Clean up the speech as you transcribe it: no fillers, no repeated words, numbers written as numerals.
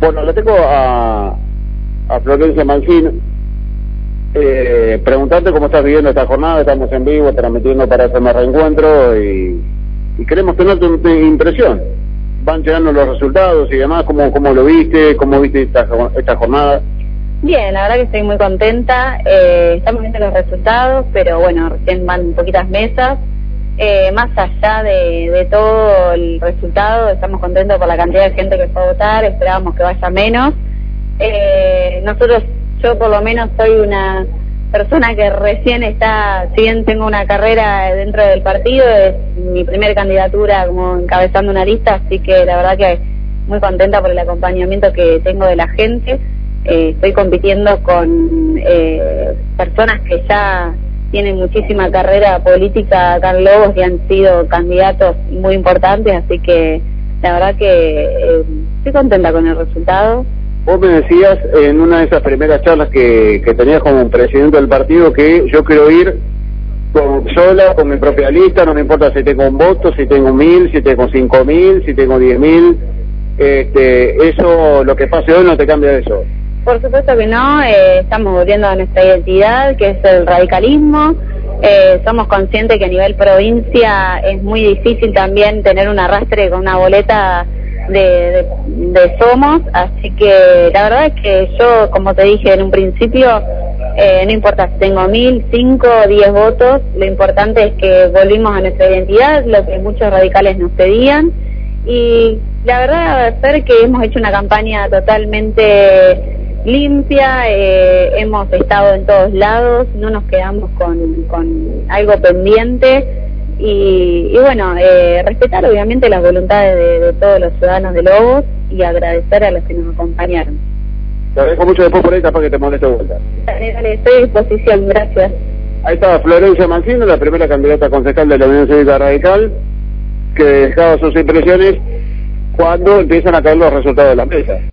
Bueno, le tengo a Florencia Mancín. Preguntarte cómo estás viviendo esta jornada. Estamos en vivo, transmitiendo para Me Reencuentro y queremos tener tu impresión. Van llegando los resultados y demás, ¿cómo lo viste? ¿Cómo viste esta jornada? Bien, la verdad que estoy muy contenta. Estamos viendo los resultados, pero bueno, recién van poquitas mesas. Más allá de todo el resultado, estamos contentos por la cantidad de gente que fue a votar. Esperábamos que vaya menos. Yo por lo menos soy una persona que recién está, si bien tengo una carrera dentro del partido, es mi primer candidatura como encabezando una lista, así que la verdad que muy contenta por el acompañamiento que tengo de la gente. Estoy compitiendo con personas que ya tienen muchísima carrera política acá en Lobos y han sido candidatos muy importantes, así que la verdad que estoy contenta con el resultado. Vos me decías en una de esas primeras charlas que tenías como presidente del partido que yo quiero ir sola, con mi propia lista, no me importa si tengo un voto, si tengo 1000, si tengo 5000, si tengo 10.000, eso, lo que pase hoy no te cambia eso. Por supuesto que no, estamos volviendo a nuestra identidad, que es el radicalismo. Somos conscientes que a nivel provincia es muy difícil también tener un arrastre con una boleta de Somos, así que la verdad es que yo, como te dije en un principio, no importa si tengo 1000, 5, 10 votos, lo importante es que volvimos a nuestra identidad, lo que muchos radicales nos pedían, y la verdad es que hemos hecho una campaña totalmente limpia, hemos estado en todos lados, no nos quedamos con algo pendiente. Y bueno, respetar obviamente las voluntades de todos los ciudadanos de Lobos y agradecer a los que nos acompañaron. Te agradezco mucho después por ahí, para que te moleste de vuelta. Dale, estoy a disposición, gracias. Ahí está Florencia Mancín, la primera candidata concejal de la Unión Cívica Radical, que dejaba sus impresiones cuando empiezan a caer los resultados de la mesa.